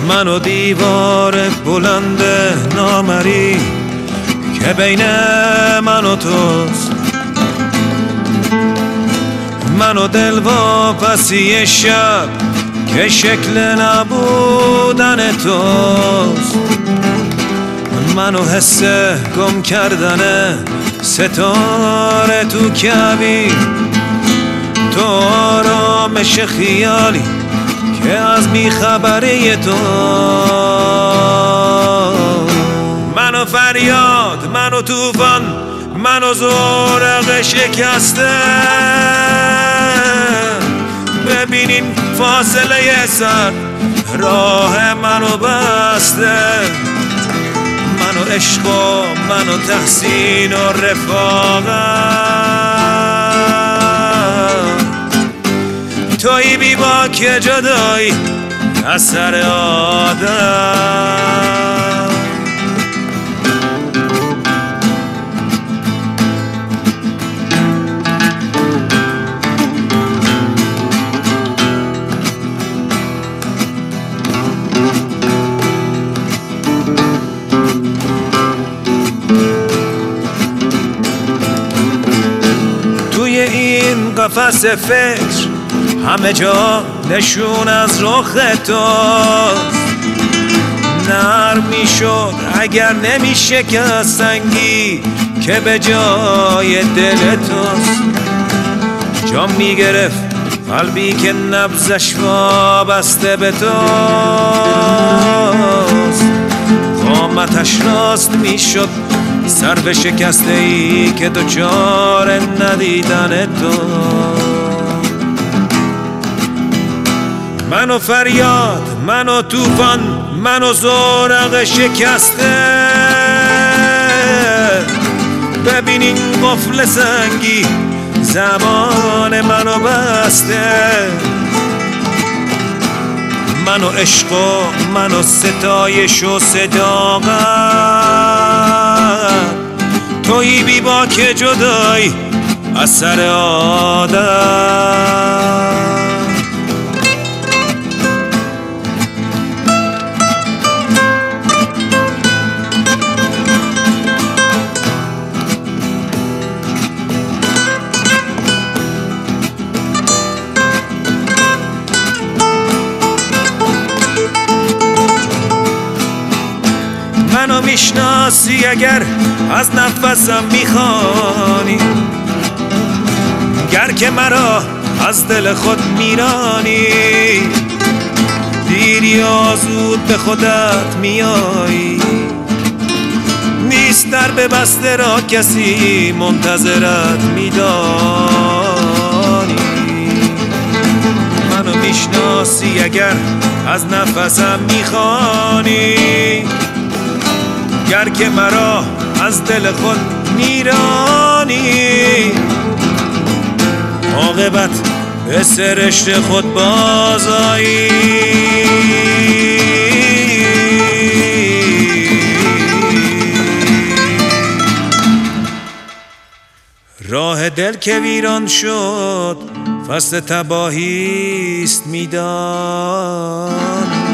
من و دیوار بلند نامری که بین من و توست، من و دل واپسی شب که شکل نبودن توست، من و حس گم کردن ستاره تو کبی، تو آرامش خیالی که از بیخبری تو، من و فریاد، من و طوفان، من و زورق شکسته، ببینین فاصله سر راه منو بسته، من و عشق و من و تحسین و رفاقت، تویی بی باک جدایی از سر آدم. توی این قفس فکر همه جا نشون از رخ توست، نرم میشد اگر نمیشکست سنگی که به جای دل توست، جا میگرفت قلبی که نبضش وابسته به توست، قامتش راست میشد سر به شکسته ای که دچار ندیدن تو، من و فریاد، من و طوفان، من و زورق شکسته، ببینین قفل سنگی زمان منو بسته، من و عشق و من و ستایش و صداقت، تویی بی باک جدایی از سر آدم. منو میشناسی اگر از نفسم میخوانی، گر که مرا از دل خود میرانی، دیر یا زود به خودت میایی، نیست در ببسته را کسی منتظرت میدانی، منو میشناسی اگر از نفسم میخوانی، گر که مرا از دل خود میرانی، عاقبت به سرشت خود بازایی، راه دل که ویران شد فصل تباهی است میدانی.